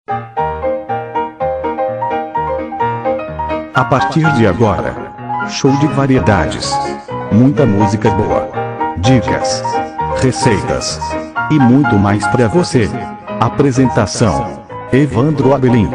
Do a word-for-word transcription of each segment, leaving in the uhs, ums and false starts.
A partir de agora, show de variedades. Muita música boa, dicas, receitas e muito mais para você. Apresentação: Evandro Abelim.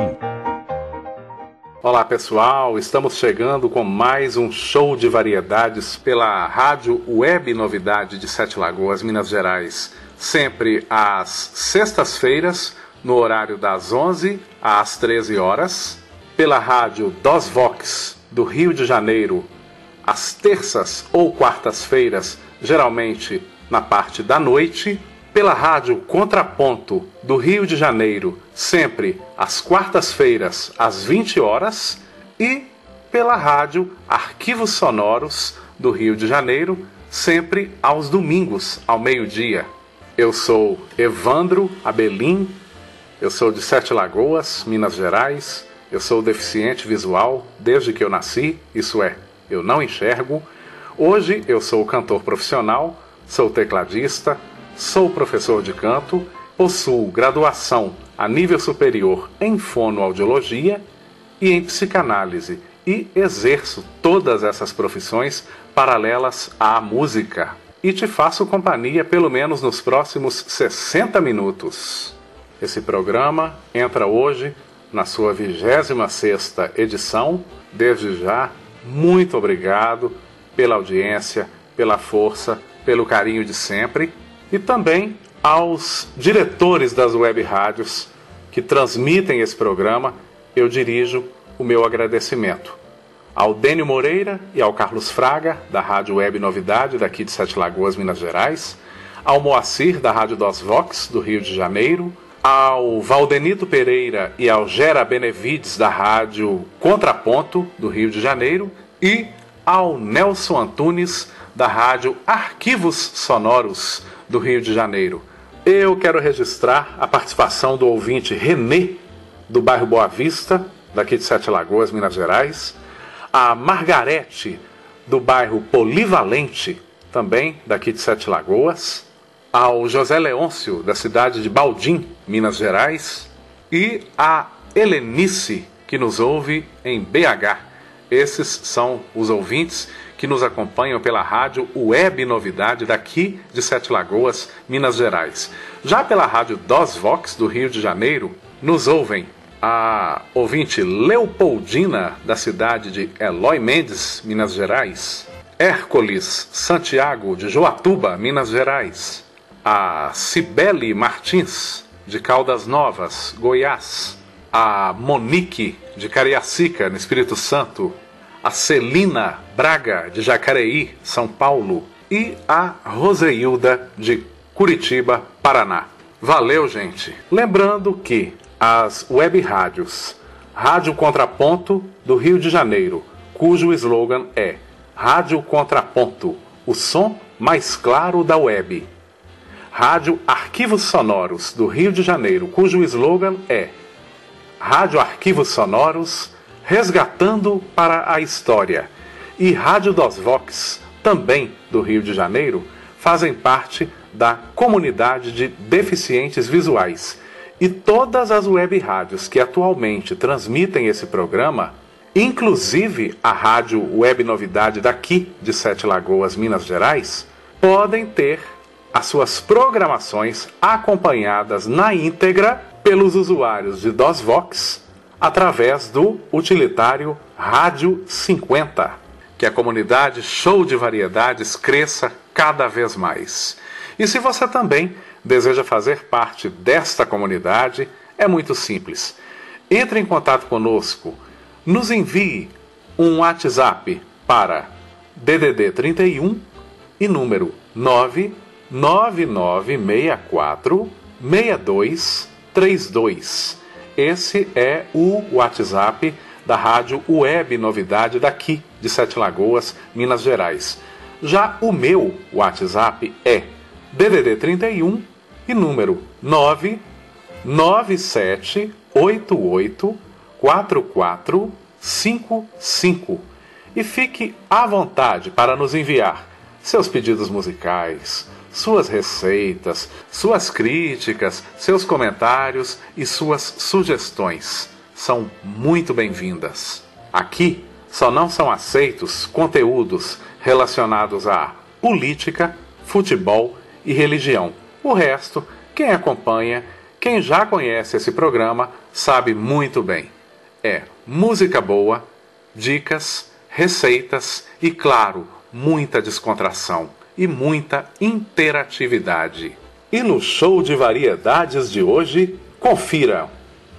Olá pessoal, estamos chegando com mais um show de variedades pela Rádio Web Novidade de Sete Lagoas, Minas Gerais. Sempre às sextas-feiras, no horário das onze às treze horas. Pela Rádio Dos Vox, do Rio de Janeiro, às terças ou quartas-feiras, geralmente na parte da noite. Pela Rádio Contraponto, do Rio de Janeiro, sempre às quartas-feiras, às vinte horas. E pela Rádio Arquivos Sonoros, do Rio de Janeiro, sempre aos domingos, ao meio-dia. Eu sou Evandro Abelim, eu sou de Sete Lagoas, Minas Gerais. Eu sou deficiente visual desde que eu nasci, isso é, eu não enxergo. Hoje eu sou cantor profissional, sou tecladista, sou professor de canto, possuo graduação a nível superior em fonoaudiologia e em psicanálise e exerço todas essas profissões paralelas à música. E te faço companhia pelo menos nos próximos sessenta minutos. Esse programa entra hoje na sua vigésima sexta edição. Desde já, muito obrigado pela audiência, pela força, pelo carinho de sempre. E também aos diretores das web rádios que transmitem esse programa, eu dirijo o meu agradecimento. Ao Dênio Moreira e ao Carlos Fraga, da Rádio Web Novidade, daqui de Sete Lagoas, Minas Gerais. Ao Moacir, da Rádio Dos Vox, do Rio de Janeiro. Ao Valdenito Pereira e ao Gera Benevides, da Rádio Contraponto, do Rio de Janeiro. E ao Nelson Antunes, da Rádio Arquivos Sonoros, do Rio de Janeiro. Eu quero registrar a participação do ouvinte Renê, do bairro Boa Vista, daqui de Sete Lagoas, Minas Gerais. A Margarete, do bairro Polivalente, também daqui de Sete Lagoas. Ao José Leôncio, da cidade de Baldim, Minas Gerais. E a Helenice, que nos ouve em B H. Esses são os ouvintes que nos acompanham pela Rádio Web Novidade daqui de Sete Lagoas, Minas Gerais. Já pela Rádio Dos Vox, do Rio de Janeiro, nos ouvem a ouvinte Leopoldina, da cidade de Eloy Mendes, Minas Gerais. Hércules Santiago, de Joatuba, Minas Gerais. A Cibele Martins, de Caldas Novas, Goiás. A Monique, de Cariacica, no Espírito Santo. A Celina Braga, de Jacareí, São Paulo. E a Roseilda, de Curitiba, Paraná. Valeu, gente! Lembrando que as web rádios Rádio Contraponto, do Rio de Janeiro, cujo slogan é Rádio Contraponto, o som mais claro da web. Rádio Arquivos Sonoros, do Rio de Janeiro, cujo slogan é Rádio Arquivos Sonoros, resgatando para a história. E Rádio Dos Vox, também do Rio de Janeiro, fazem parte da comunidade de deficientes visuais. E todas as web rádios que atualmente transmitem esse programa, inclusive a Rádio Web Novidade daqui de Sete Lagoas, Minas Gerais, podem ter as suas programações acompanhadas na íntegra pelos usuários de Dos Vox através do utilitário Rádio cinquenta. Que a comunidade Show de Variedades cresça cada vez mais. E se você também deseja fazer parte desta comunidade, é muito simples. Entre em contato conosco, nos envie um WhatsApp para D D D trinta e um e número nove nove nove seis quatro seis dois três dois. Esse é o WhatsApp da Rádio Web Novidade daqui de Sete Lagoas, Minas Gerais. Já o meu WhatsApp é D D D trinta e um e número nove nove sete oito oito quatro quatro cinco cinco. E fique à vontade para nos enviar seus pedidos musicais, suas receitas, suas críticas, seus comentários e suas sugestões são muito bem-vindas. Aqui só não são aceitos conteúdos relacionados a política, futebol e religião. O resto, quem acompanha, quem já conhece esse programa, sabe muito bem. É música boa, dicas, receitas e, claro, muita descontração e muita interatividade. E no show de variedades de hoje, confira.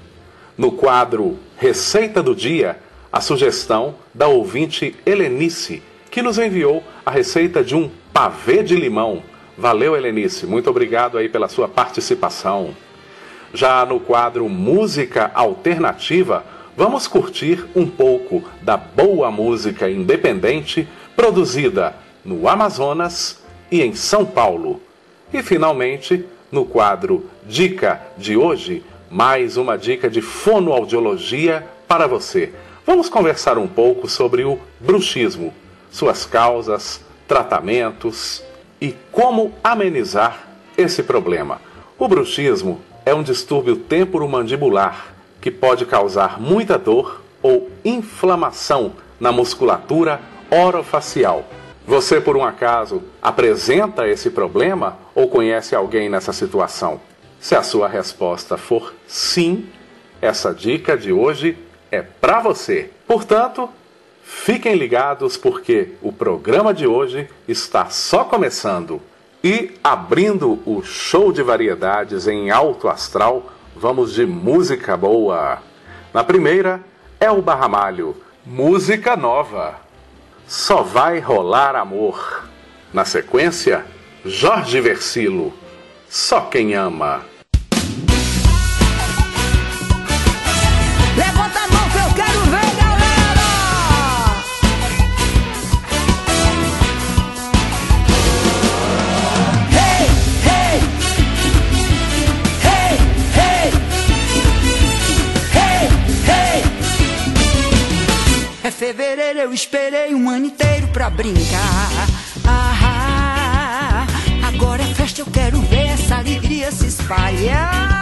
No quadro Receita do Dia, a sugestão da ouvinte Helenice, que nos enviou a receita de um pavê de limão. Valeu, Helenice, muito obrigado aí pela sua participação. Já no quadro Música Alternativa, vamos curtir um pouco da boa música independente produzida no Amazonas e em São Paulo. E finalmente, no quadro Dica de hoje, mais uma dica de fonoaudiologia para você. Vamos conversar um pouco sobre o bruxismo, suas causas, tratamentos e como amenizar esse problema. O bruxismo é um distúrbio temporomandibular que pode causar muita dor ou inflamação na musculatura orofacial. Você, por um acaso, apresenta esse problema ou conhece alguém nessa situação? Se a sua resposta for sim, essa dica de hoje é para você. Portanto, fiquem ligados porque o programa de hoje está só começando. E abrindo o show de variedades em alto astral, vamos de música boa. Na primeira, Elba Ramalho, música nova. Só vai rolar amor. Na sequência, Jorge Versilo, Só Quem Ama. Levanta a mão que eu quero ver, galera! Hey, hey! Hey, hey! Hey, hey! É fevereiro, eu esperei um ano inteiro pra brincar. Ah, agora é festa, eu quero ver essa alegria se espalhar.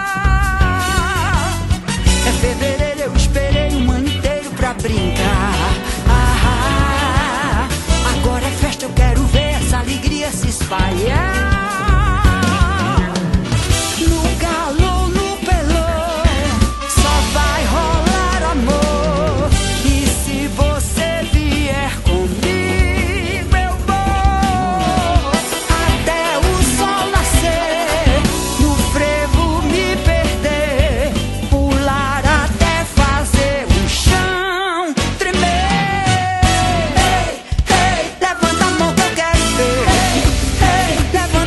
É fevereiro, eu esperei um ano inteiro pra brincar. Ah, agora é festa, eu quero ver essa alegria se espalhar. No galo, no pelô, só vai rolar amor. E se você vier comigo, eu vou até o sol nascer, no frevo me perder, pular até fazer o chão tremer. Hey, hey, levanta a mão que eu quero ver. Hey, hey, levanta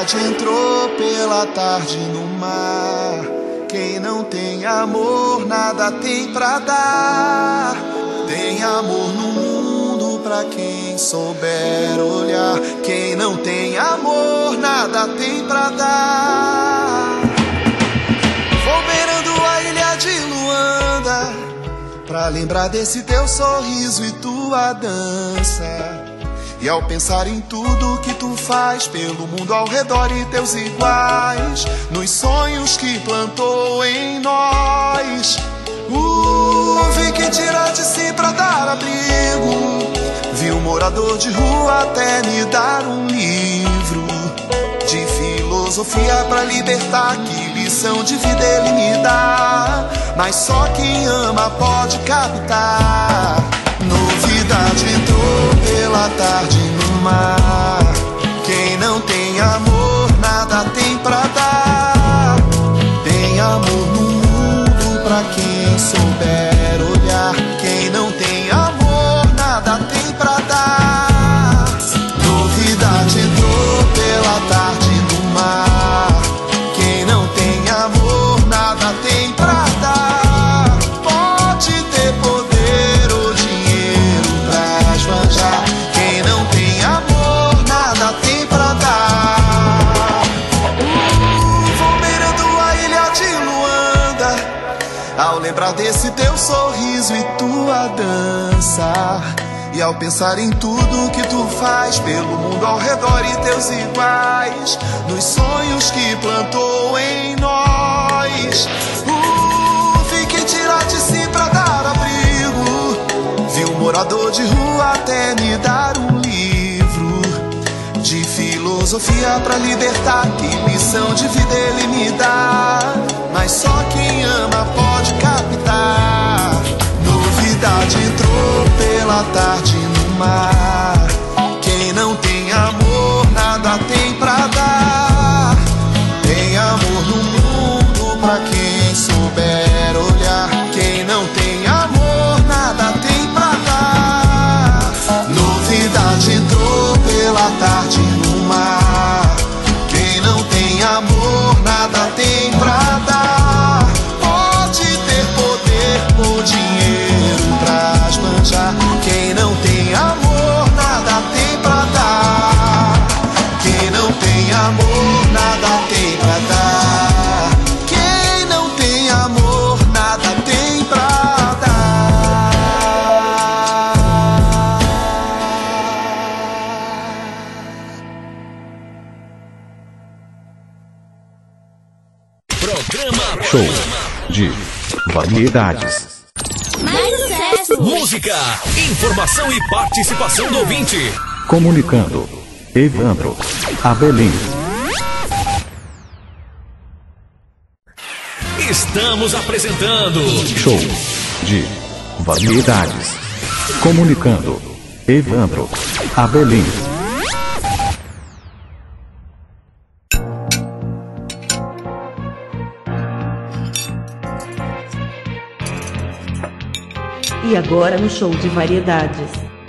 Novidade entrou pela tarde no mar. Quem não tem amor, nada tem pra dar. Tem amor no mundo pra quem souber olhar. Quem não tem amor, nada tem pra dar. Vou beirando a ilha de Luanda pra lembrar desse teu sorriso e tua dança. E ao pensar em tudo que tu faz pelo mundo ao redor e teus iguais, nos sonhos que plantou em nós, uh, vi que tira de si pra dar abrigo. Vi um morador de rua até me dar um livro de filosofia pra libertar. Que lição de vida ele me dá, mas só quem ama pode captar. Novidade entrou pela tarde no mar. Quem não tem amor, nada tem pra dar. Tem amor no mundo pra quem souber olhar. Quem não tem amor, nada tem pra dar. Novidade entrou pela tarde no mar. Quem não tem amor, nada tem pra dar. Pode ter poder ou dinheiro pra esbanjar. Quem não tem amor, nada tem pra dar. uh, Vou beirando a ilha de Luanda ao lembrar desse teu sorriso e tua dança. E ao pensar em tudo que tu faz pelo mundo ao redor e teus iguais, nos sonhos que plantou em nós, uh, vi que tirar de si pra dar abrigo. Vi um morador de rua até me dar um livro de filosofia pra libertar. Que lição de vida ele me dá, mas só quem ama pode captar. Novidade entrou pela tarde no mar. Quem não tem amor, nada tem pra dar. Tem amor no mundo pra quem souber olhar. Quem não tem amor, nada tem pra dar. Novidade entrou pela tarde no mar. Quem não tem amor, nada tem pra dar. Pode ter poder ou dinheiro pra esbanjar. Quem não tem amor, nada tem pra dar. Quem não tem amor, nada tem pra dar. Quem não tem amor, nada tem pra dar. Programa Show de variedades. Mais sucesso! Música, informação e participação do ouvinte. Comunicando. Evandro Abelim. Estamos apresentando Show de variedades. Comunicando. Evandro Abelim. E agora no show de variedades.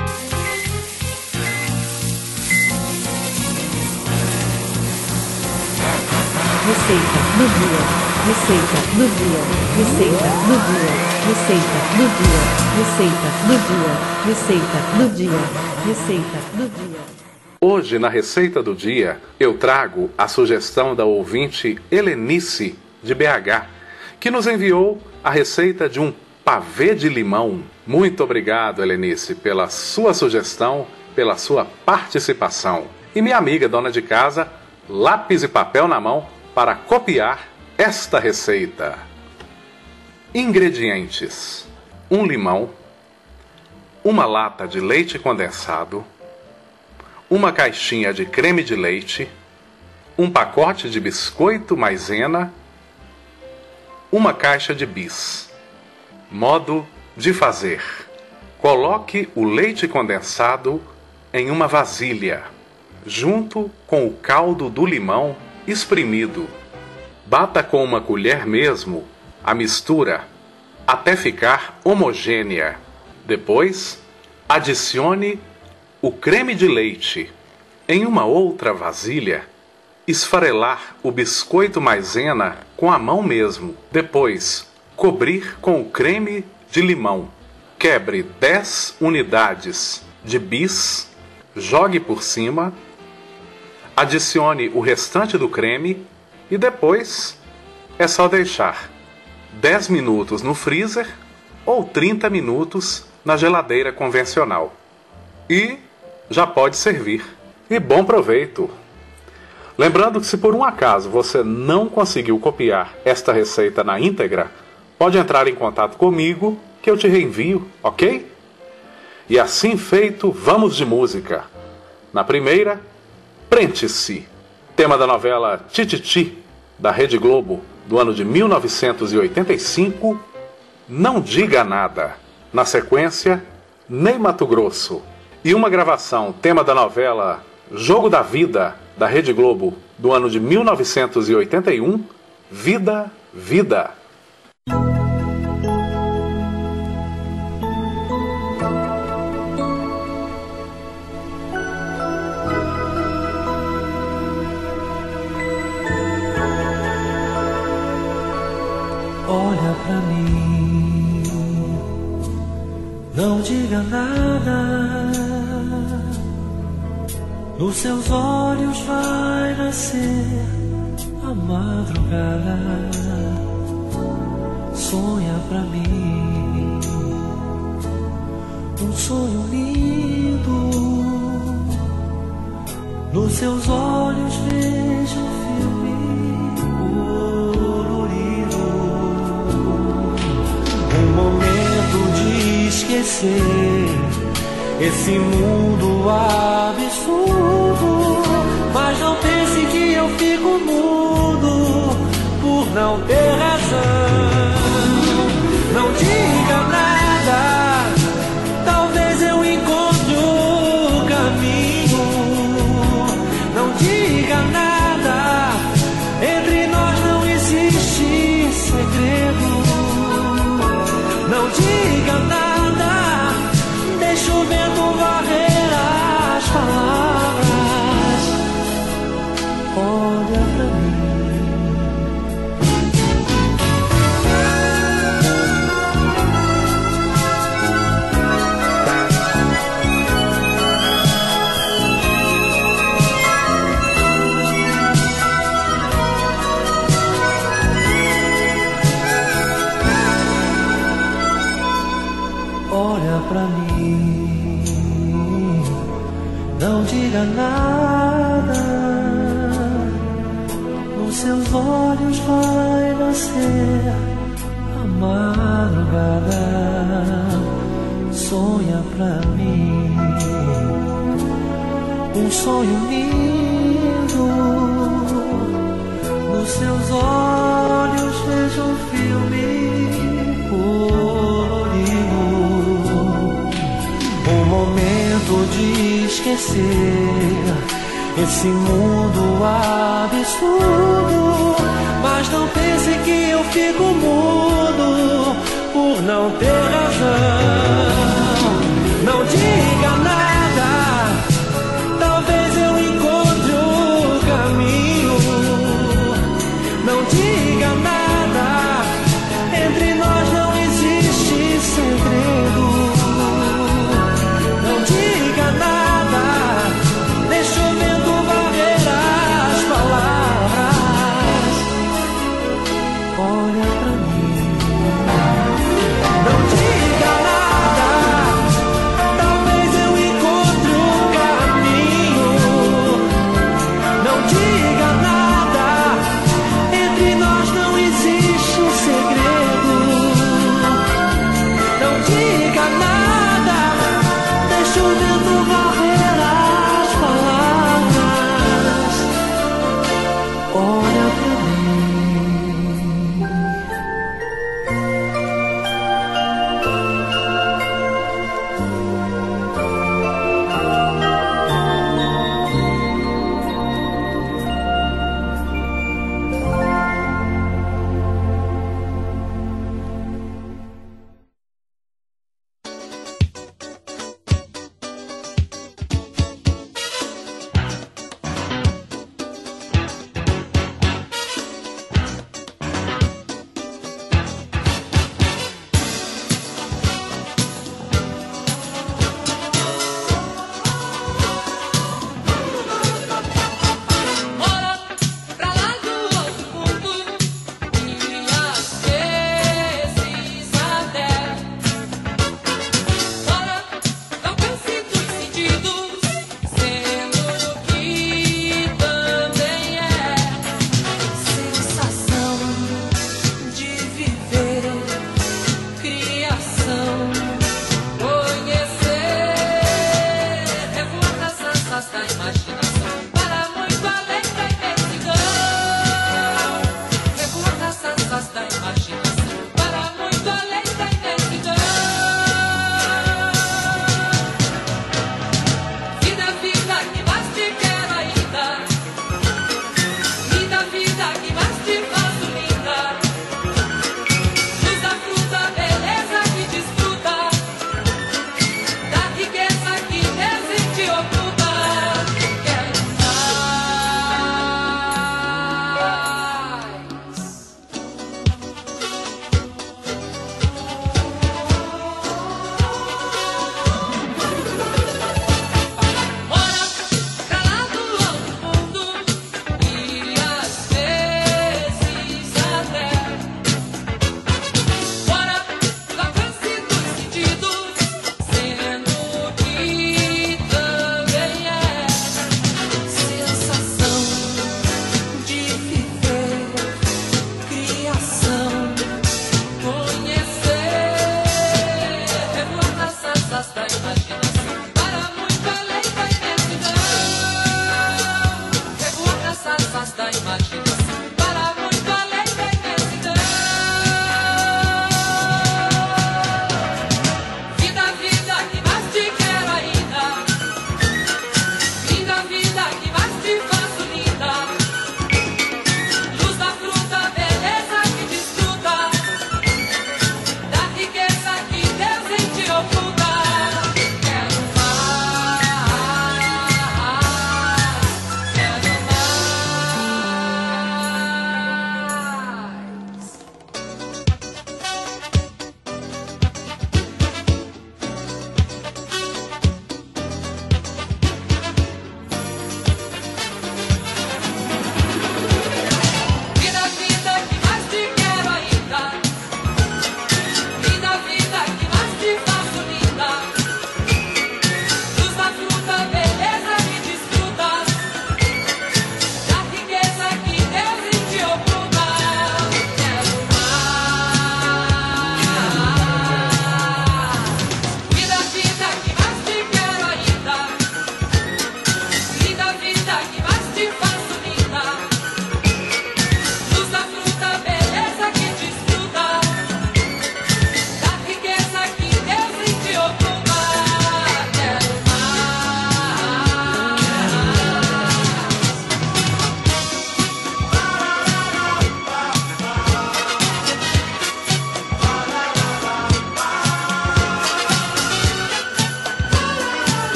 Receita do dia. Receita do dia. Receita do dia. Receita do dia. Receita do dia. Receita do dia. Receita do dia. Hoje, na Receita do Dia, eu trago a sugestão da ouvinte Helenice, de B H, que nos enviou a receita de um pavê de limão. Muito obrigado, Helenice, pela sua sugestão, pela sua participação. E minha amiga dona de casa, lápis e papel na mão para copiar esta receita. Ingredientes: um limão, uma lata de leite condensado, uma caixinha de creme de leite, um pacote de biscoito maisena, uma caixa de bis. Modo de fazer: coloque o leite condensado em uma vasilha, junto com o caldo do limão espremido. Bata com uma colher mesmo a mistura até ficar homogênea. Depois, adicione o creme de leite em uma outra vasilha esfarelar o biscoito maisena com a mão mesmo. Depois, cobrir com o creme de limão. Quebre dez unidades de bis, jogue por cima, adicione o restante do creme e depois é só deixar dez minutos no freezer ou trinta minutos na geladeira convencional. E já pode servir. E bom proveito! Lembrando que se por um acaso você não conseguiu copiar esta receita na íntegra, pode entrar em contato comigo que eu te reenvio, ok? E assim feito, vamos de música. Na primeira, Prende-se, tema da novela Tititi, da Rede Globo, do ano de mil novecentos e oitenta e cinco, Não Diga Nada. Na sequência, Ney Matogrosso. E uma gravação, tema da novela Jogo da Vida, da Rede Globo, do ano de mil novecentos e oitenta e um, Vida, Vida. Olha pra mim, não diga nada. Nos seus olhos vai nascer a madrugada. Sonha pra mim um sonho lindo. Nos seus olhos vejo um filme colorido. Um momento de esquecer esse mundo absurdo. Mas não pense que eu fico mudo por não ter razão. Não diga nada, talvez eu encontre o caminho. Não diga nada, entre nós não existe segredo. Não diga nada, deixa o vento varrer as palavras. Olha pra mim. Olha pra mim, não diga nada. Nos seus olhos vai nascer a madrugada. Sonha pra mim um sonho lindo. Nos seus olhos vejo um filme colorido. Um momento de esquecer esse mundo absurdo. Mas não pense que eu fico mudo por não ter razão. Não diga nada, talvez eu encontre o caminho. Não diga nada, entre nós não existe segredo. Não diga nada, deixa o vento varrer as palavras. Olha pra mim. Não diga nada, talvez eu encontre o caminho. Não diga nada, entre nós não existe um segredo. Não diga nada, deixa o vento varrer as palavras. Olha pra mim.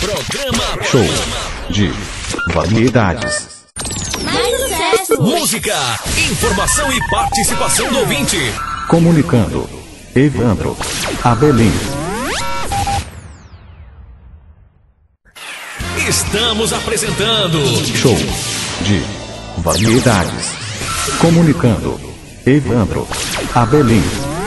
Programa Show de variedades. Mais sucesso! Música, informação e participação do ouvinte. Comunicando. Evandro Abelim. Estamos apresentando Show de variedades. Comunicando. Evandro Abelim.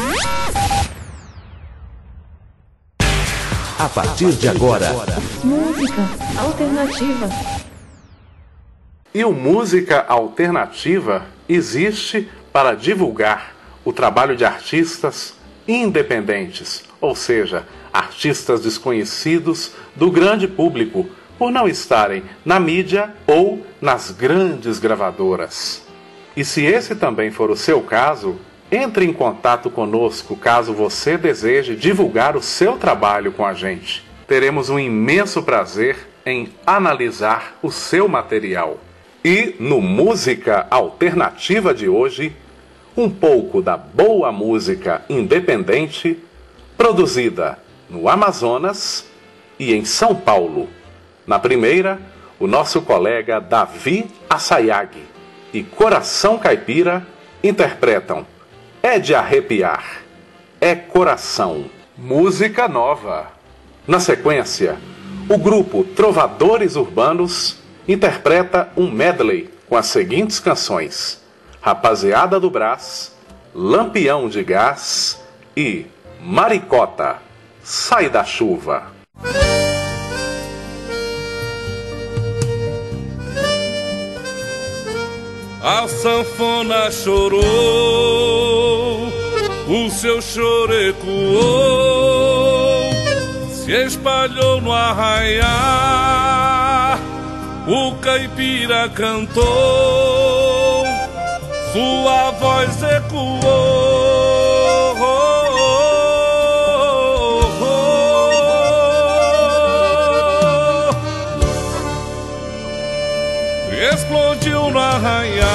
a partir de agora. Música alternativa. E o Música Alternativa existe para divulgar o trabalho de artistas independentes, ou seja, artistas desconhecidos do grande público, por não estarem na mídia ou nas grandes gravadoras. E se esse também for o seu caso, entre em contato conosco caso você deseje divulgar o seu trabalho com a gente. Teremos um imenso prazer em analisar o seu material. E no Música Alternativa de hoje, um pouco da boa música independente, produzida no Amazonas e em São Paulo. Na primeira, o nosso colega Davi Assayag e Coração Caipira interpretam É de Arrepiar, É Coração, música nova. Na sequência, o grupo Trovadores Urbanos interpreta um medley com as seguintes canções: Rapaziada do Brás, Lampião de Gás e Maricota, Sai da Chuva. A sanfona chorou, o seu choro ecoou, se espalhou no arraiar, o caipira cantou, sua voz ecoou. Explodiu no arraiar.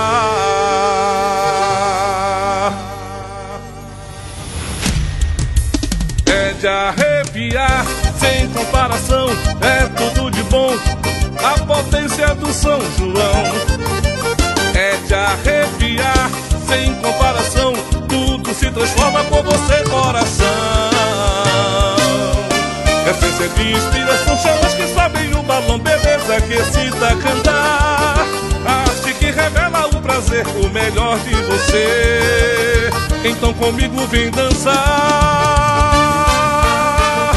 É de arrepiar, sem comparação, é tudo de bom, a potência do São João. É de arrepiar, sem comparação, tudo se transforma com você, coração. Essência de inspiração, chamas que sabem o balão, beleza que excita a cantar, arte que revela o prazer, o melhor de você. Então comigo vem dançar.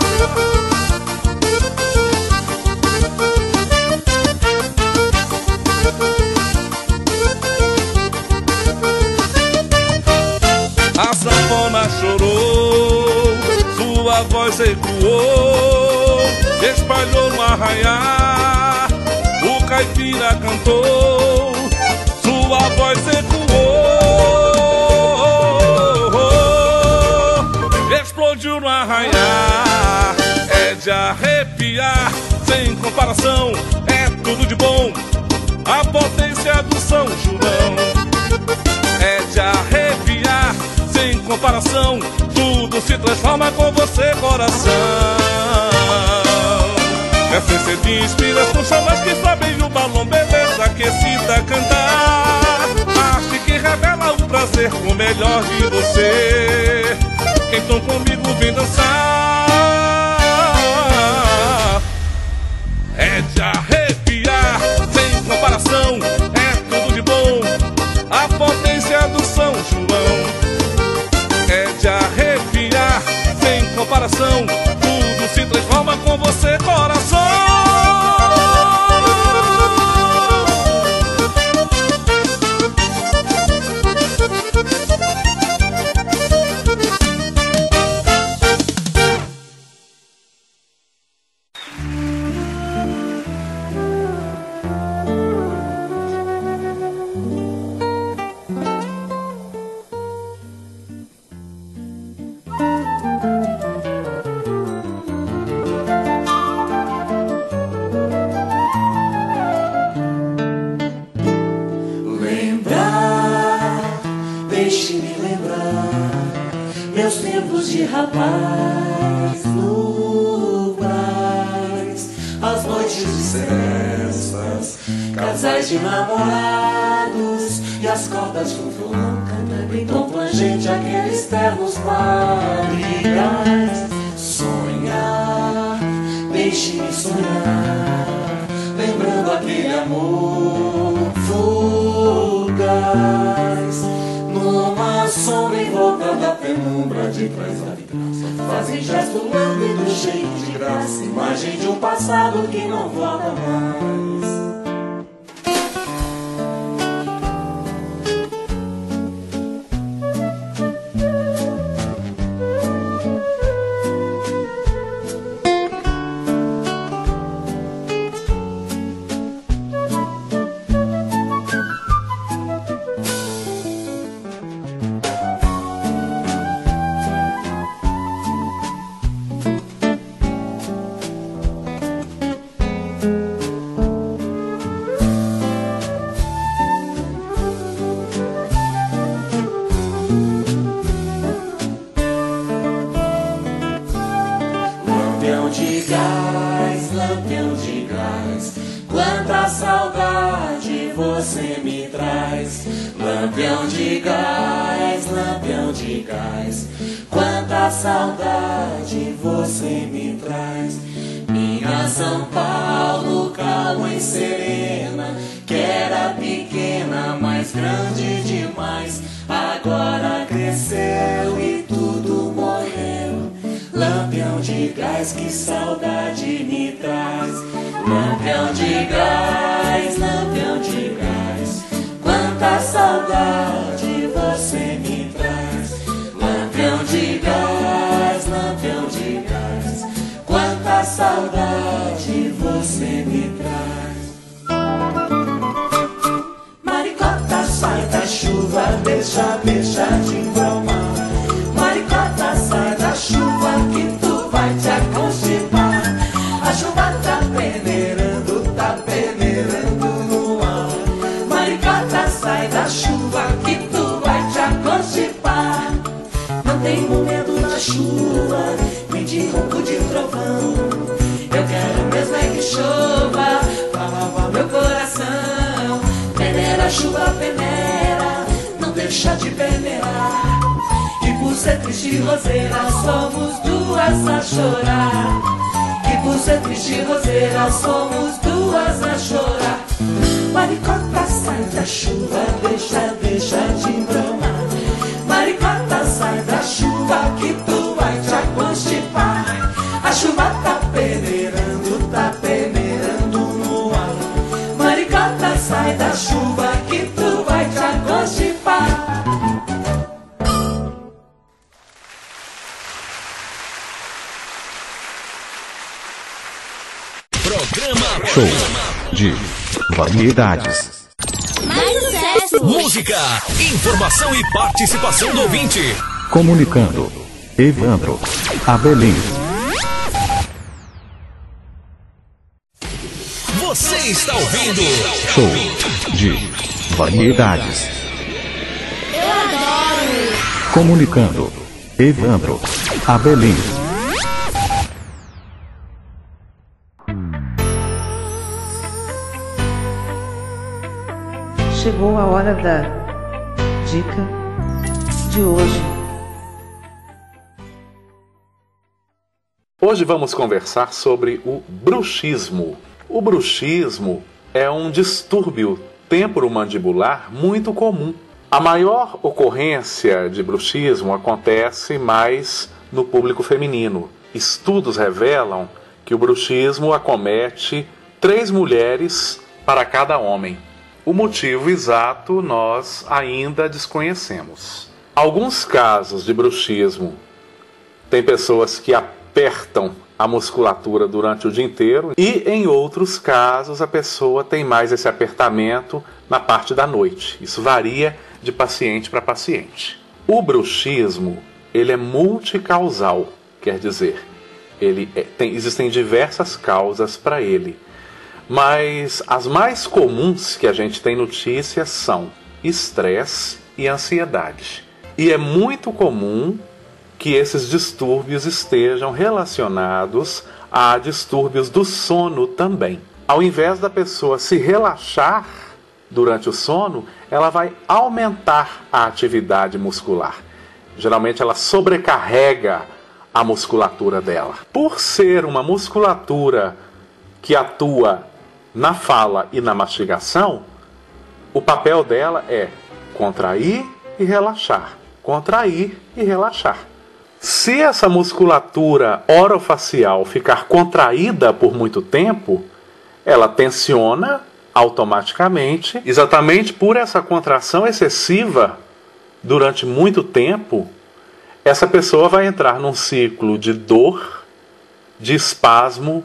A sanfona chorou, sua voz ecoou, espalhou no arraiar, o caipira cantou, sua voz ecoou, explodiu no arraiar. É de arrepiar, sem comparação, é tudo de bom, a potência do São João. É de arrepiar, sem comparação, tudo se transforma com você, coração. Essência de inspiração, chamas que sabem o balão, beleza que excita a cantar, arte que revela o prazer, o melhor de você. Então comigo vem dançar. É de arrepiar, sem comparação, é tudo de bom, a potência do São João. É de arrepiar, sem comparação, tudo se transforma com você, coração. Meus tempos de rapaz no Brás, noites de serestas, casais de namorados e as cordas do violão cantando em tom plangente aqueles ternos madrigais. Sonhar, deixe-me sonhar, lembrando aquele amor fugaz, numa sombra em volta da penumbra de trás da vidraça, fazem gesto lânguido cheio de graça, imagem de um passado que não volta mais. Que saudade me traz, lampião de gás, lampião de gás, quanta saudade você me traz, lampião de gás, lampião de gás, quanta saudade você me traz. Maricota, sai da chuva, deixa, deixa de bromar, maricota, sai da chuva que tu vai te aconchipar. A chuva tá peneirando, tá peneirando no ar. Maricota, sai da chuva que tu vai te aconchipar. Não tenho medo da chuva, nem de ronco de trovão. Eu quero mesmo é que chova pra lavar meu coração. Peneira, chuva, peneira, não deixa de peneirar. E por ser triste e roseira, somos duas a chorar. E por ser triste e roseira, somos duas a chorar. Maricota, sai da chuva, deixa, deixa de bromar. Maricota, sai da chuva que tu vai te aconstipar. A chuva tá peneirando, tá peneirando no ar. Maricota, sai da chuva que tu vai te aconstipar. Show de variedades. Mais sucesso! Música, informação e participação do ouvinte. Comunicando. Evandro Abelim. Você está ouvindo Show de variedades. Eu adoro! Comunicando. Evandro Abelim. Chegou a hora da dica de hoje. Hoje vamos conversar sobre o bruxismo. O bruxismo é um distúrbio temporomandibular muito comum. A maior ocorrência de bruxismo acontece mais no público feminino. Estudos revelam que o bruxismo acomete três mulheres para cada homem. O motivo exato nós ainda desconhecemos. Alguns casos de bruxismo tem pessoas que apertam a musculatura durante o dia inteiro e em outros casos a pessoa tem mais esse apertamento na parte da noite. Isso varia de paciente para paciente. O bruxismo, ele é multicausal, quer dizer, ele é, tem, existem diversas causas para ele. Mas as mais comuns que a gente tem notícias são estresse e ansiedade. E é muito comum que esses distúrbios estejam relacionados a distúrbios do sono também. Ao invés da pessoa se relaxar durante o sono, ela vai aumentar a atividade muscular. Geralmente ela sobrecarrega a musculatura dela. Por ser uma musculatura que atua na fala e na mastigação, o papel dela é contrair e relaxar, contrair e relaxar. Se essa musculatura orofacial ficar contraída por muito tempo, ela tensiona automaticamente, exatamente por essa contração excessiva durante muito tempo, essa pessoa vai entrar num ciclo de dor, de espasmo,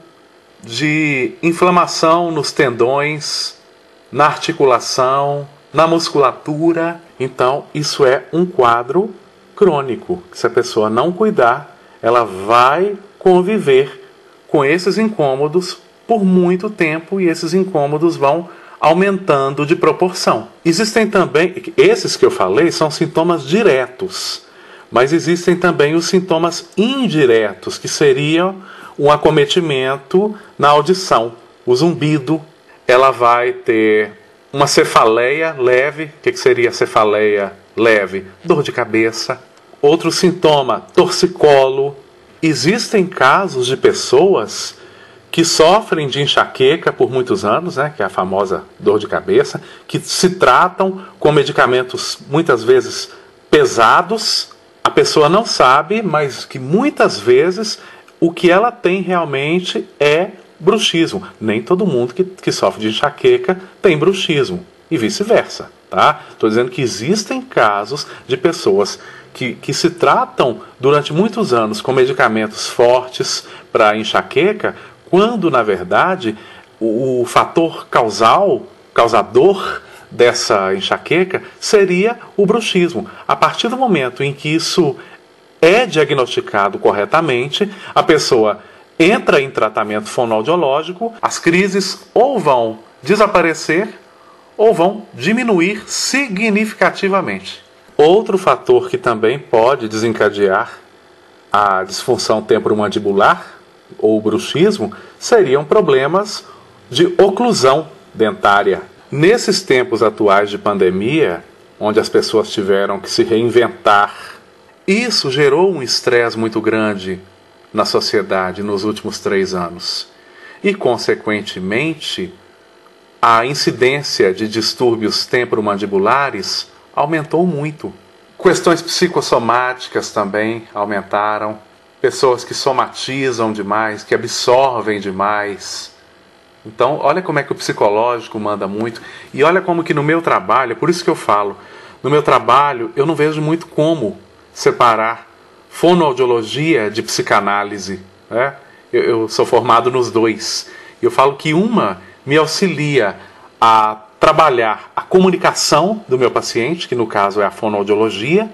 de inflamação nos tendões, na articulação, na musculatura. Então, isso é um quadro crônico. Se a pessoa não cuidar, ela vai conviver com esses incômodos por muito tempo e esses incômodos vão aumentando de proporção. Existem também, esses que eu falei são sintomas diretos, mas existem também os sintomas indiretos, que seriam um acometimento na audição. O zumbido, ela vai ter uma cefaleia leve. O que seria cefaleia leve? Dor de cabeça. Outro sintoma, torcicolo. Existem casos de pessoas que sofrem de enxaqueca por muitos anos, né, que é a famosa dor de cabeça, que se tratam com medicamentos muitas vezes pesados. A pessoa não sabe, mas que muitas vezes o que ela tem realmente é bruxismo. Nem todo mundo que, que sofre de enxaqueca tem bruxismo, e vice-versa. Tá? Estou dizendo que existem casos de pessoas que, que se tratam durante muitos anos com medicamentos fortes para enxaqueca, quando, na verdade, o, o fator causal, causador dessa enxaqueca seria o bruxismo. A partir do momento em que isso é diagnosticado corretamente, a pessoa entra em tratamento fonoaudiológico, as crises ou vão desaparecer ou vão diminuir significativamente. Outro fator que também pode desencadear a disfunção temporomandibular ou bruxismo seriam problemas de oclusão dentária. Nesses tempos atuais de pandemia, onde as pessoas tiveram que se reinventar, isso gerou um estresse muito grande na sociedade nos últimos três anos. E, consequentemente, a incidência de distúrbios temporomandibulares aumentou muito. Questões psicossomáticas também aumentaram. Pessoas que somatizam demais, que absorvem demais. Então, olha como é que o psicológico manda muito. E olha como que no meu trabalho, por isso que eu falo, no meu trabalho eu não vejo muito como separar fonoaudiologia de psicanálise. Né? Eu, eu sou formado nos dois. Eu falo que uma me auxilia a trabalhar a comunicação do meu paciente, que no caso é a fonoaudiologia,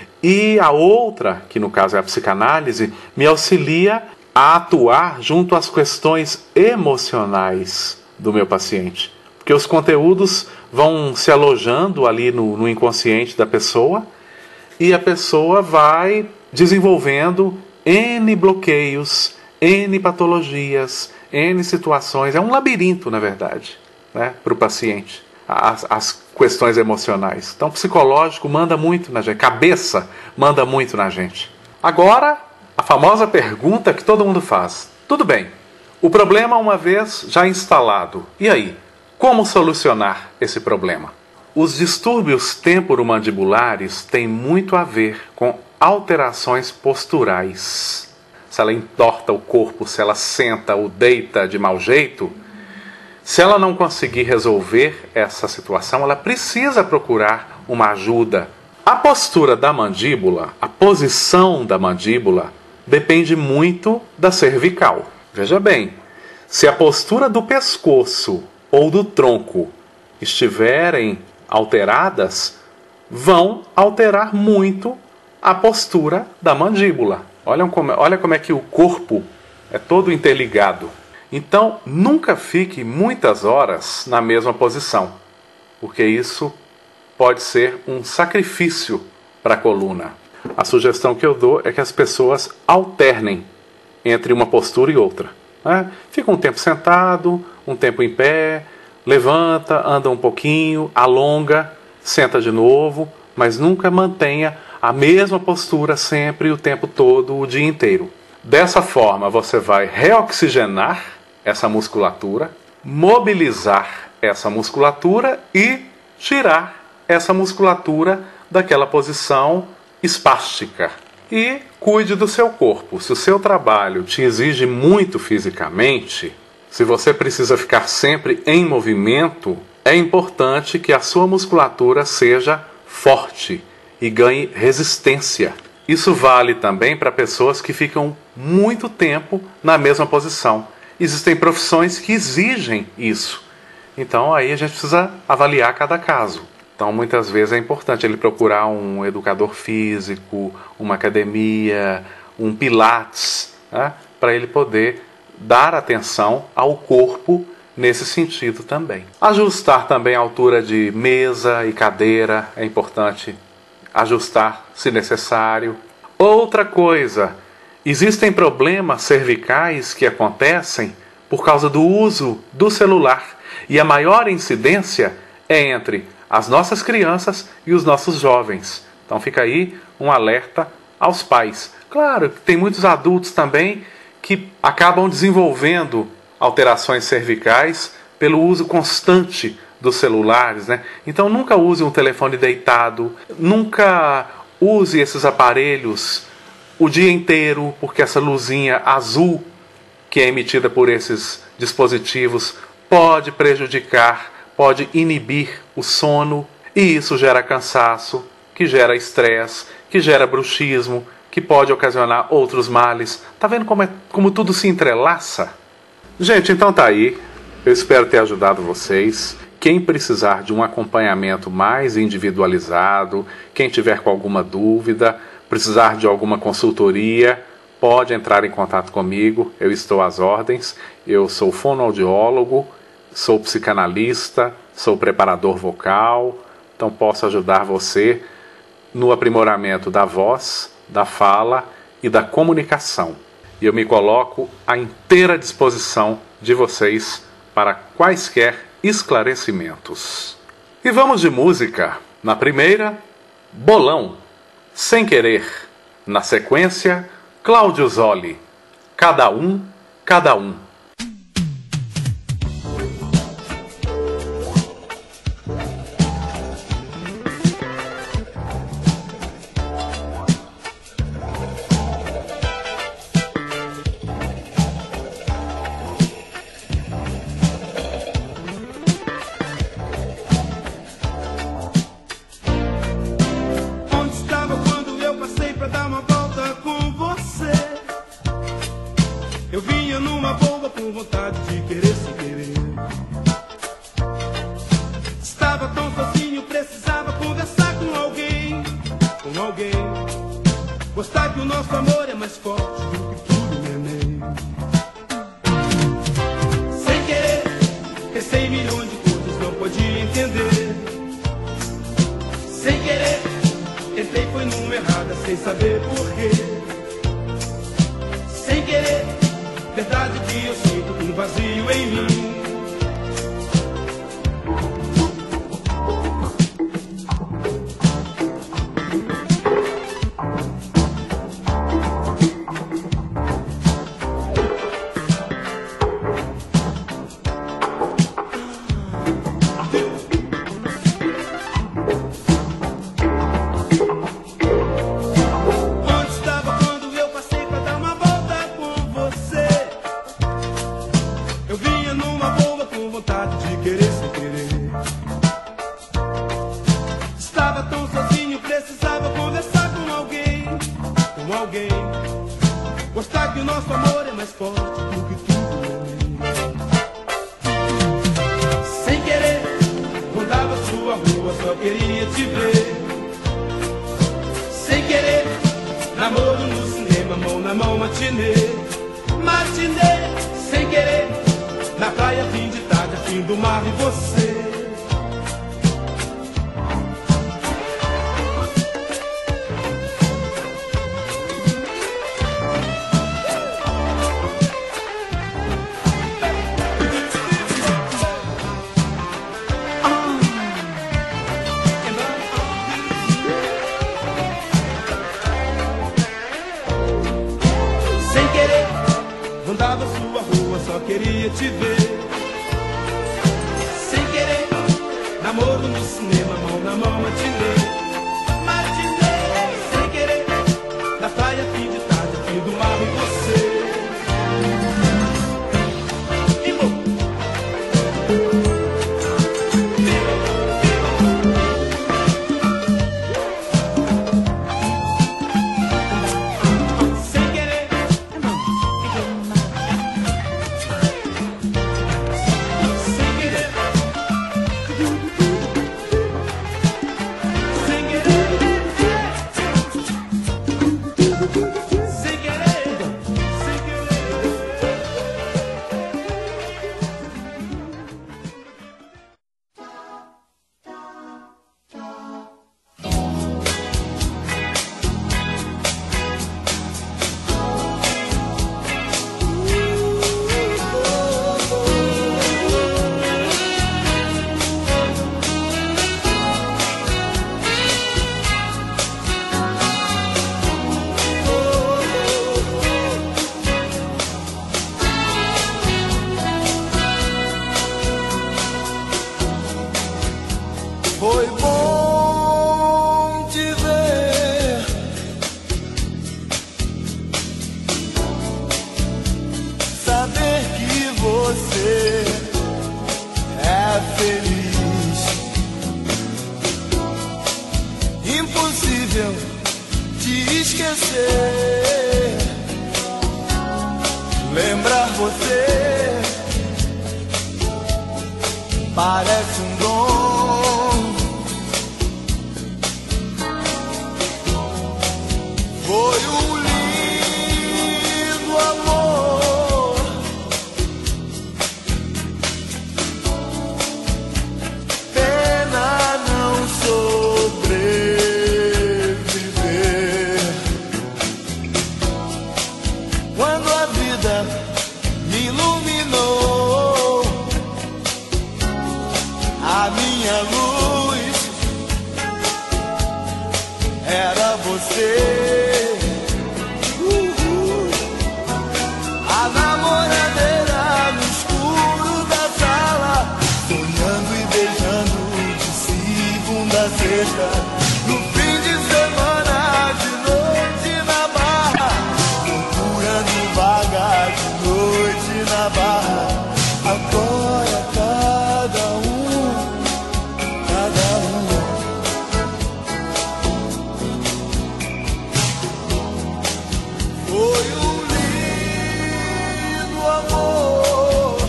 e a outra, que no caso é a psicanálise, me auxilia a atuar junto às questões emocionais do meu paciente. Porque os conteúdos vão se alojando ali no, no inconsciente da pessoa e a pessoa vai desenvolvendo N bloqueios, N patologias, N situações. É um labirinto, na verdade, né, para o paciente. As, as questões emocionais. Então, o psicológico manda muito na gente. Cabeça manda muito na gente. Agora, a famosa pergunta que todo mundo faz. Tudo bem, o problema uma vez já instalado. E aí? Como solucionar esse problema? Os distúrbios temporomandibulares têm muito a ver com alterações posturais. Se ela entorta o corpo, se ela senta ou deita de mau jeito, se ela não conseguir resolver essa situação, ela precisa procurar uma ajuda. A postura da mandíbula, a posição da mandíbula, depende muito da cervical. Veja bem, se a postura do pescoço ou do tronco estiverem alteradas, vão alterar muito a postura da mandíbula. Olha como, olha como é que o corpo é todo interligado. Então, nunca fique muitas horas na mesma posição, porque isso pode ser um sacrifício para a coluna. A sugestão que eu dou é que as pessoas alternem entre uma postura e outra. né? Fica um tempo sentado, um tempo em pé, levanta, anda um pouquinho, alonga, senta de novo, mas nunca mantenha a mesma postura sempre, o tempo todo, o dia inteiro. Dessa forma, você vai reoxigenar essa musculatura, mobilizar essa musculatura e tirar essa musculatura daquela posição espástica. E cuide do seu corpo. Se o seu trabalho te exige muito fisicamente, se você precisa ficar sempre em movimento, é importante que a sua musculatura seja forte e ganhe resistência. Isso vale também para pessoas que ficam muito tempo na mesma posição. Existem profissões que exigem isso. Então aí a gente precisa avaliar cada caso. Então muitas vezes é importante ele procurar um educador físico, uma academia, um pilates, né, para ele poder dar atenção ao corpo nesse sentido também. Ajustar também a altura de mesa e cadeira, é importante ajustar se necessário. Outra coisa, existem problemas cervicais que acontecem por causa do uso do celular. E a maior incidência é entre as nossas crianças e os nossos jovens. Então fica aí um alerta aos pais. Claro que tem muitos adultos também que acabam desenvolvendo alterações cervicais pelo uso constante dos celulares, né? Então nunca use um telefone deitado, nunca use esses aparelhos o dia inteiro, porque essa luzinha azul que é emitida por esses dispositivos pode prejudicar, pode inibir o sono, e isso gera cansaço, que gera estresse, que gera bruxismo, que pode ocasionar outros males. Tá vendo como, é, como tudo se entrelaça? Gente, então tá aí. Eu espero ter ajudado vocês. Quem precisar de um acompanhamento mais individualizado, quem tiver com alguma dúvida, precisar de alguma consultoria, pode entrar em contato comigo. Eu estou às ordens. Eu sou fonoaudiólogo, sou psicanalista, sou preparador vocal, então posso ajudar você no aprimoramento da voz, da fala e da comunicação. E eu me coloco à inteira disposição de vocês para quaisquer esclarecimentos. E vamos de música. Na primeira, Bolão, Sem Querer. Na sequência, Cláudio Zoli, Cada Um, Cada Um. Gostar que o nosso amor é mais forte do que tudo, neném. Sem querer, pensei milhões de coisas, não podia entender. Sem querer, entrei foi numa errada, sem saber porquê. Sem querer, verdade que eu sinto um vazio em mim. Gostar que o nosso amor é mais forte do que tudo, sem querer, rodava sua rua, só queria te ver. Sem querer, namoro no cinema, mão na mão, matinê. Matinê, sem querer, na praia, fim de tarde, fim do mar e você. queria te ver. Sem querer, namoro no cinema, mão na mão, matinê. Matinê, sem querer, na praia, fim de tarde, fim do mar e você. Foi bom te ver, saber que você é feliz. Impossível te esquecer, lembrar você parece um dom. Foi um lindo amor, pena não sobreviver. Quando a vida me iluminou, a minha luz era você. A namoradeira no escuro da sala, sonhando e beijando de segunda a sexta. No fim de semana, de noite na barra, procurando vaga de noite na barra. Agora cada um, cada um. Foi um lindo amor,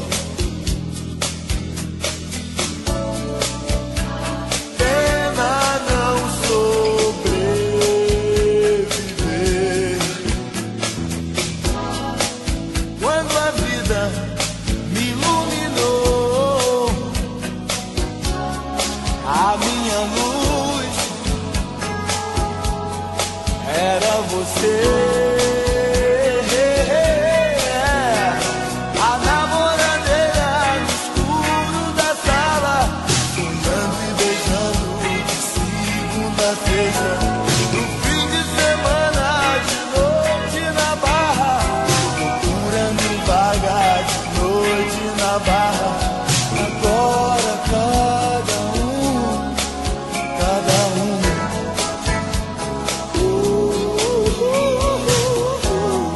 pena não sobreviver. Quando a vida me iluminou, a minha luz era você. No fim de semana, de noite na barra, procurando vaga de noite na barra. Agora cada um, cada um. Uh, uh, uh, uh, uh.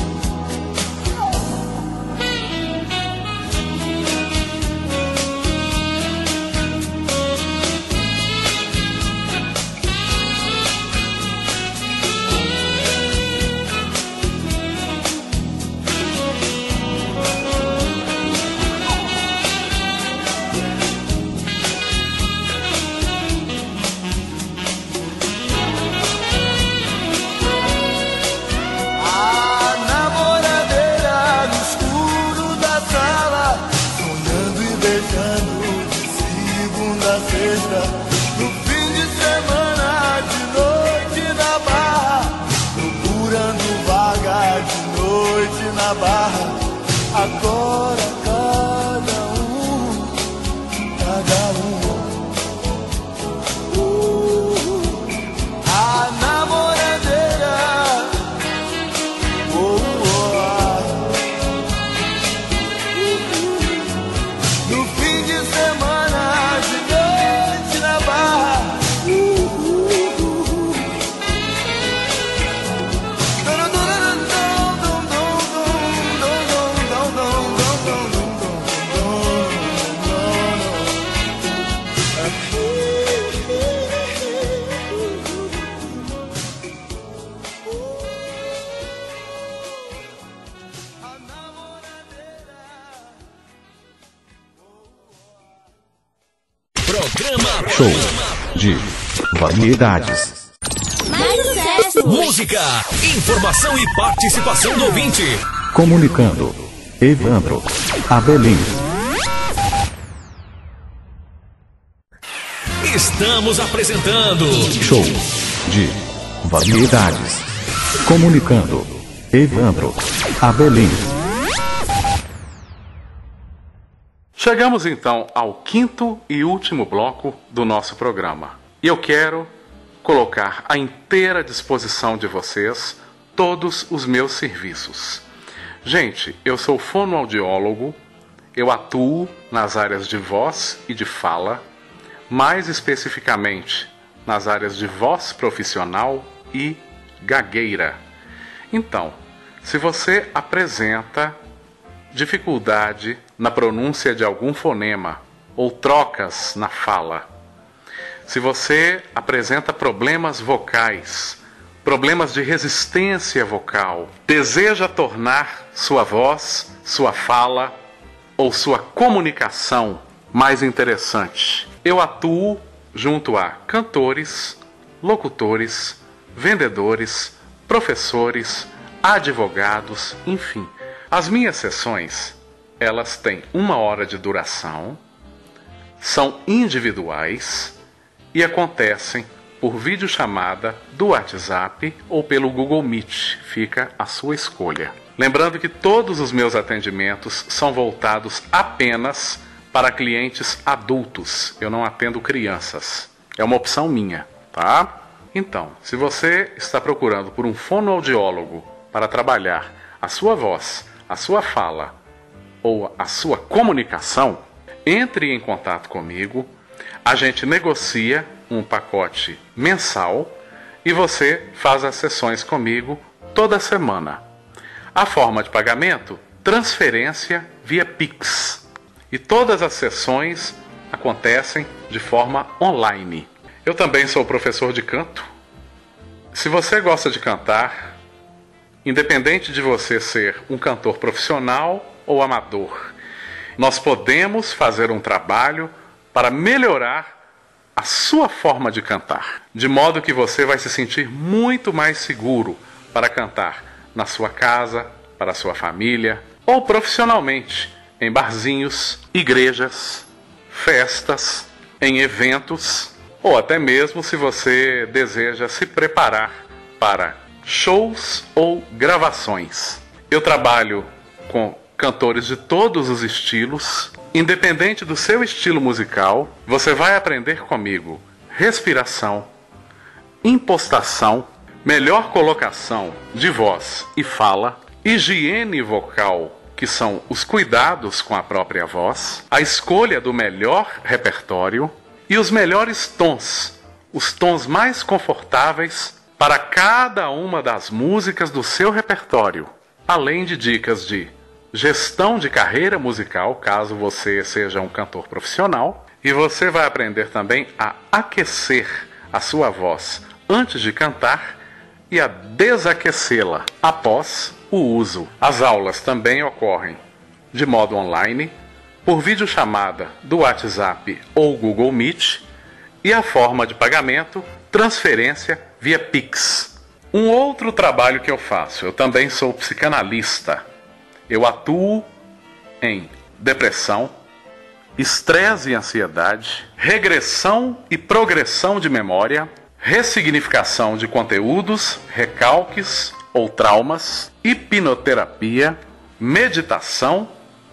No fim de semana, de noite na barra, procurando vaga de noite na barra. Agora cada um, cada um. Uh, a namoradeira, oh, oh, ah. Programa Show de variedades. Mais sucesso! Música, informação e participação do ouvinte. Comunicando. Evandro Abelim. Estamos apresentando Show de variedades. Comunicando. Evandro Abelim. Chegamos então ao quinto e último bloco do nosso programa. E eu quero colocar à inteira disposição de vocês todos os meus serviços. Gente, eu sou fonoaudiólogo, eu atuo nas áreas de voz e de fala, mais especificamente nas áreas de voz profissional e gagueira. Então, se você apresenta dificuldade na pronúncia de algum fonema ou trocas na fala, se você apresenta problemas vocais, problemas de resistência vocal, deseja tornar sua voz, sua fala ou sua comunicação mais interessante, eu atuo junto a cantores, locutores, vendedores, professores, advogados, enfim. As minhas sessões, elas têm uma hora de duração, são individuais e acontecem por videochamada do WhatsApp ou pelo Google Meet, fica a sua escolha. Lembrando que todos os meus atendimentos são voltados apenas para clientes adultos, eu não atendo crianças, é uma opção minha, tá? Então, se você está procurando por um fonoaudiólogo para trabalhar a sua voz, a sua fala ou a sua comunicação, entre em contato comigo, a gente negocia um pacote mensal e você faz as sessões comigo toda semana. A forma de pagamento, transferência via Pix. E todas as sessões acontecem de forma online. Eu também sou professor de canto. Se você gosta de cantar, independente de você ser um cantor profissional ou amador, nós podemos fazer um trabalho para melhorar a sua forma de cantar, de modo que você vai se sentir muito mais seguro para cantar na sua casa, para a sua família ou profissionalmente, em barzinhos, igrejas, festas, em eventos ou até mesmo se você deseja se preparar para shows ou gravações. Eu trabalho com cantores de todos os estilos. Independente do seu estilo musical, você vai aprender comigo respiração, impostação, melhor colocação de voz e fala, higiene vocal, que são os cuidados com a própria voz, a escolha do melhor repertório e os melhores tons, os tons mais confortáveis para cada uma das músicas do seu repertório, além de dicas de gestão de carreira musical, caso você seja um cantor profissional, e você vai aprender também a aquecer a sua voz antes de cantar e a desaquecê-la após o uso. As aulas também ocorrem de modo online, por videochamada do WhatsApp ou Google Meet, e a forma de pagamento, transferência via Pix. Um outro trabalho que eu faço, eu também sou psicanalista. Eu atuo em depressão, estresse e ansiedade, regressão e progressão de memória, ressignificação de conteúdos, recalques ou traumas, hipnoterapia, meditação,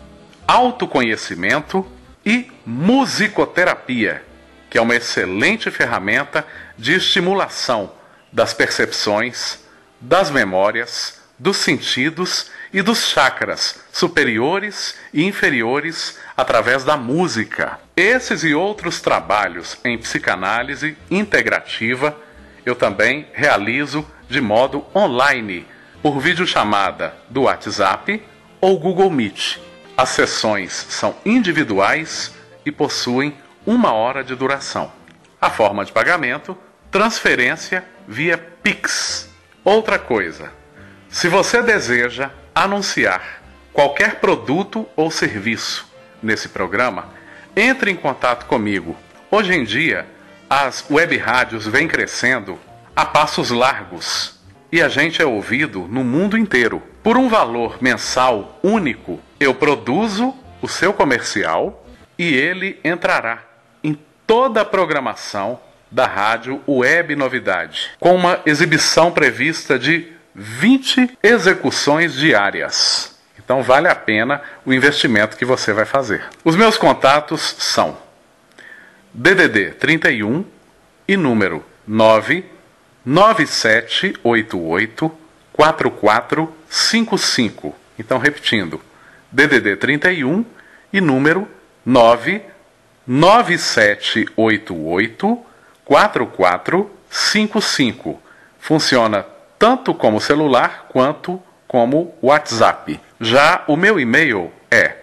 autoconhecimento e musicoterapia, que é uma excelente ferramenta de estimulação das percepções, das memórias, dos sentidos e dos chakras superiores e inferiores através da música. Esses e outros trabalhos em psicanálise integrativa eu também realizo de modo online, por videochamada do WhatsApp ou Google Meet. As sessões são individuais e possuem uma hora de duração. A forma de pagamento, transferência via Pix. Outra coisa, se você deseja anunciar qualquer produto ou serviço nesse programa, entre em contato comigo Hoje em dia, as web rádios vêm crescendo a passos largos e a gente é ouvido no mundo inteiro. Por um valor mensal único, eu produzo o seu comercial e ele entrará em toda a programação da rádio Web Novidade, com uma exibição prevista de vinte execuções diárias. Então vale a pena o investimento que você vai fazer. Os meus contatos são D D D trinta e um e número nove nove sete oito oito quatro quatro cinco cinco. Então repetindo, D D D trinta e um e número nove nove sete oito oito quatro quatro cinco cinco. Funciona tanto como celular quanto como WhatsApp. Já o meu e-mail é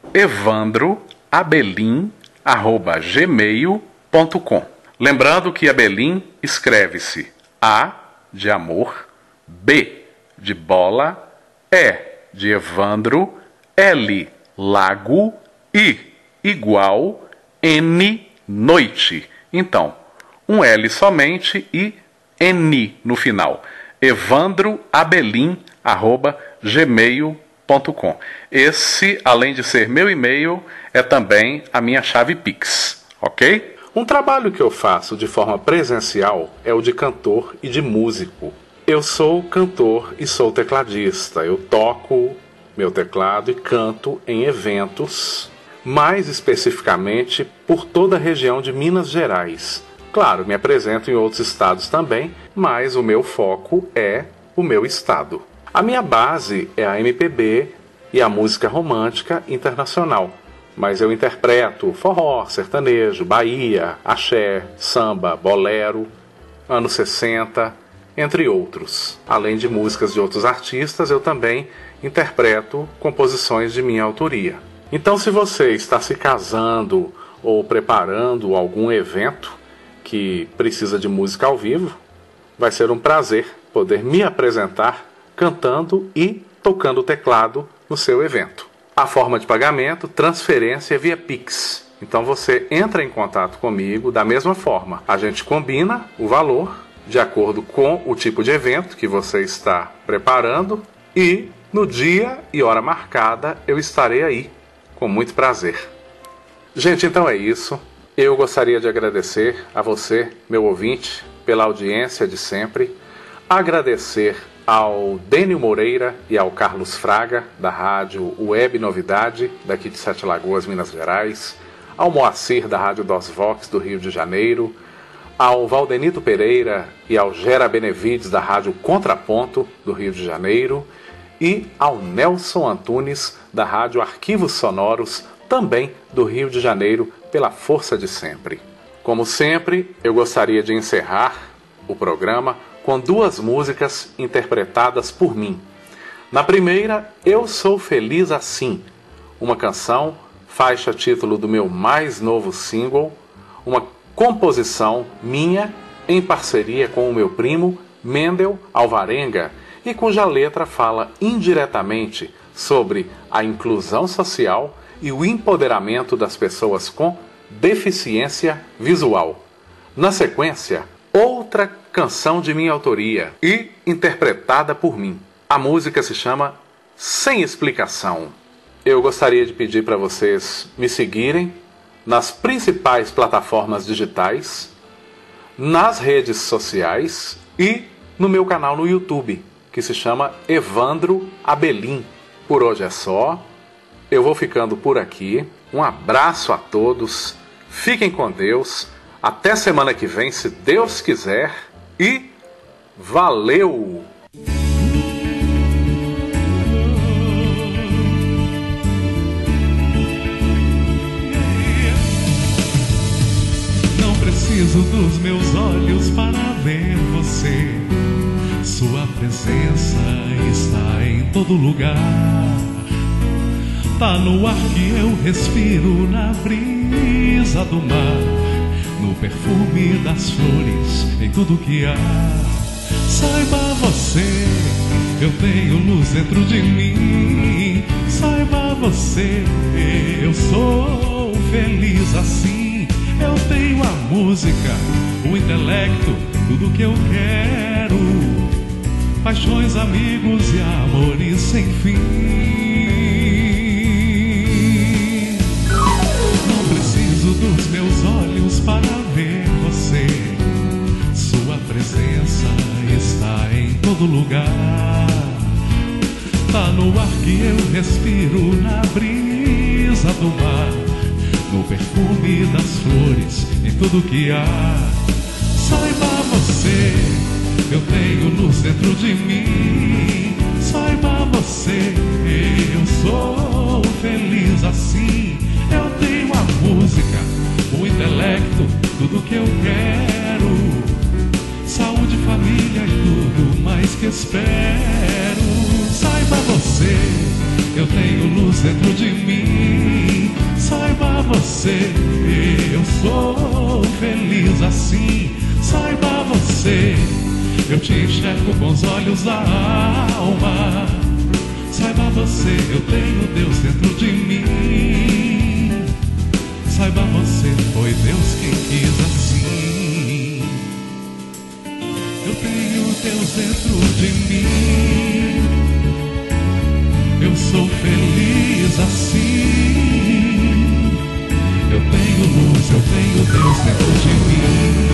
evandro abelim arroba gmail ponto com. Lembrando que Abelim escreve-se A de amor, B de bola, E de Evandro, L lago, I igual, N noite. Então, um L somente e N no final. evandro abelim arroba gmail ponto com. Esse, além de ser meu e-mail, é também a minha chave Pix, ok? Um trabalho que eu faço de forma presencial é o de cantor e de músico. Eu sou cantor e sou tecladista. Eu toco meu teclado e canto em eventos, mais especificamente por toda a região de Minas Gerais. Claro, me apresento em outros estados também, mas o meu foco é o meu estado. A minha base é a M P B e a música romântica internacional, mas eu interpreto forró, sertanejo, Bahia, axé, samba, bolero, anos sessenta, entre outros. Além de músicas de outros artistas, eu também interpreto composições de minha autoria. Então, se você está se casando ou preparando algum evento que precisa de música ao vivo, vai ser um prazer poder me apresentar cantando e tocando o teclado no seu evento. A forma de pagamento, transferência via Pix. Então você entra em contato comigo da mesma forma. A gente combina o valor de acordo com o tipo de evento que você está preparando e no dia e hora marcada eu estarei aí com muito prazer. Gente, então é isso. Eu gostaria de agradecer a você, meu ouvinte, pela audiência de sempre. Agradecer ao Dênio Moreira e ao Carlos Fraga, da rádio Web Novidade, daqui de Sete Lagoas, Minas Gerais, ao Moacir, da rádio Dos Vox, do Rio de Janeiro, ao Valdenito Pereira e ao Gera Benevides, da rádio Contraponto, do Rio de Janeiro, e ao Nelson Antunes, da rádio Arquivos Sonoros, também do Rio de Janeiro, pela força de sempre. Como sempre, eu gostaria de encerrar o programa com duas músicas interpretadas por mim. Na primeira, Eu Sou Feliz Assim, uma canção, faixa título do meu mais novo single, uma composição minha em parceria com o meu primo Mendel Alvarenga e cuja letra fala indiretamente sobre a inclusão social e o empoderamento das pessoas com deficiência visual. Na sequência, outra canção de minha autoria e interpretada por mim. A música se chama Sem Explicação. Eu gostaria de pedir para vocês me seguirem nas principais plataformas digitais, nas redes sociais e no meu canal no YouTube, que se chama Evandro Abelim. Por hoje é só. Eu vou ficando por aqui. Um abraço a todos. Fiquem com Deus. Até semana que vem, se Deus quiser. E valeu! Não preciso dos meus olhos para ver você. Sua presença está em todo lugar. Tá no ar que eu respiro, na brisa do mar, no perfume das flores, em tudo que há. Saiba você, eu tenho luz dentro de mim. Saiba você, eu sou feliz assim. Eu tenho a música, o intelecto, tudo que eu quero. Paixões, amigos e amores sem fim. Não preciso dos meus olhos para ver você. Sua presença está em todo lugar. Tá no ar que eu respiro, na brisa do mar, no perfume das flores, em tudo que há. Saiba você, eu tenho luz dentro de mim. Saiba você, eu sou feliz assim. Eu tenho a música, o intelecto, tudo que eu quero. Saúde, família e tudo mais que espero. Saiba você, eu tenho luz dentro de mim. Saiba você, eu sou feliz assim. Saiba você, eu te enxergo com os olhos da alma. Saiba você, eu tenho Deus dentro de mim. Saiba você, foi Deus quem quis assim. Eu tenho Deus dentro de mim. Eu sou feliz assim. Eu tenho luz, eu tenho Deus dentro de mim.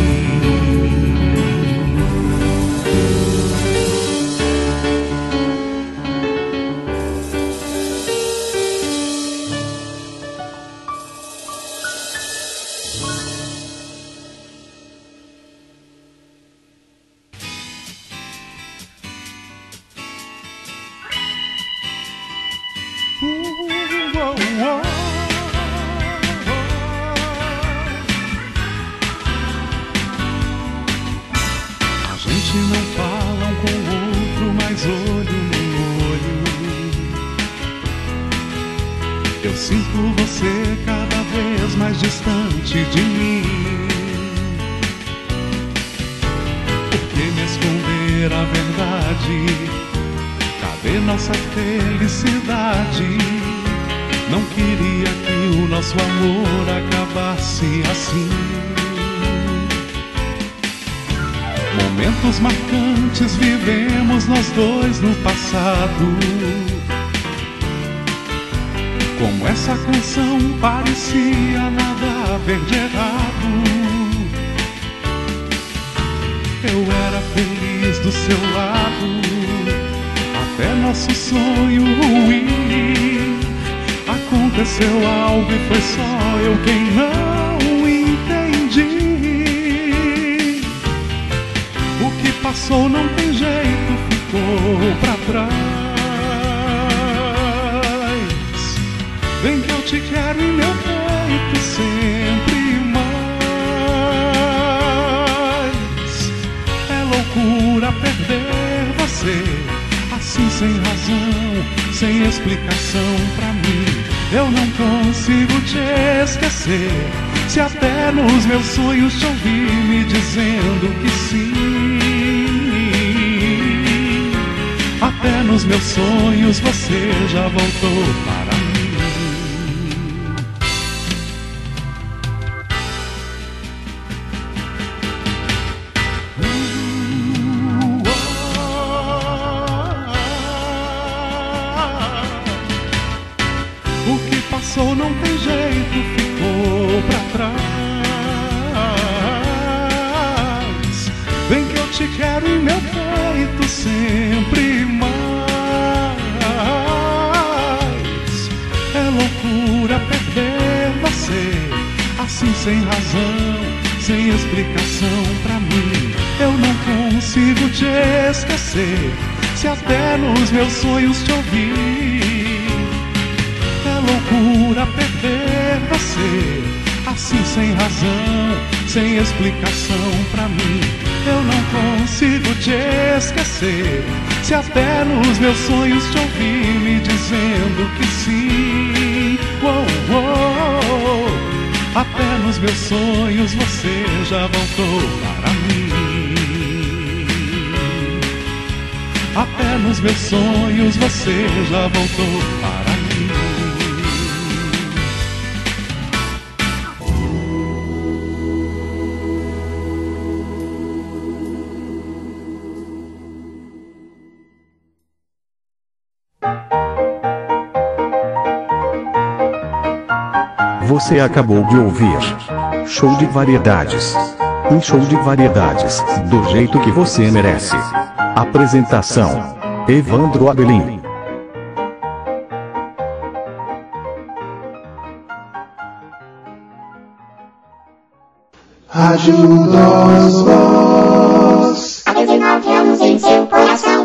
Marcantes vivemos nós dois no passado. Como essa canção parecia nada haver de errado. Eu era feliz do seu lado, até nosso sonho ruim. Aconteceu algo e foi só eu quem não entendi. Passou, não tem jeito, ficou pra trás. Vem que eu te quero em meu peito sempre mais. É loucura perder você, assim sem razão, sem explicação pra mim. Eu não consigo te esquecer, se até nos meus sonhos te ouvi me dizendo que sim. Até nos meus sonhos você já voltou para mim. Uh, oh, oh. O que passou não tem jeito, ficou pra trás. Vem que eu te quero em meu peito sempre mais. É loucura perder você, assim sem razão, sem explicação pra mim. Eu não consigo te esquecer, se até nos meus sonhos te ouvi. É loucura perder você, assim sem razão, sem explicação pra mim. Eu não consigo te esquecer, se até nos meus sonhos te ouvi me dizendo que sim. Oh, oh, oh. Até nos meus sonhos você já voltou para mim. Até nos meus sonhos você já voltou para mim. Você acabou de ouvir Show de Variedades. Um show de variedades, do jeito que você merece. Apresentação: Evandro Abelim. Rádio Nós Voz. Há dezenove anos em seu